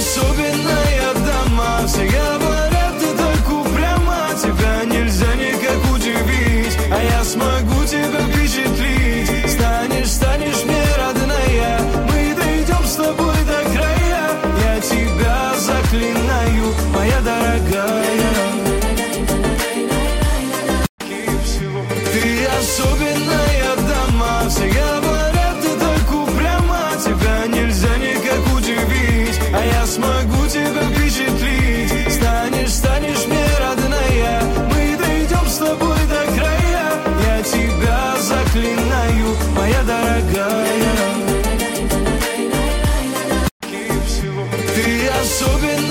особенная дама. Все говорят, ты так упряма, тебя нельзя никак удивить, а я смогу тебя впечатлить. Станешь мне родная, мы дойдем с тобой до края. Я тебя заклинаю, моя дорогая. Ты особенная дама, все говорят, ты так упряма, тебя нельзя никак удивить, а я смогу тебя впечатлить. Станешь мне родная, мы дойдем с тобой до края. Я тебя заклинаю, моя дорогая. Ты особенная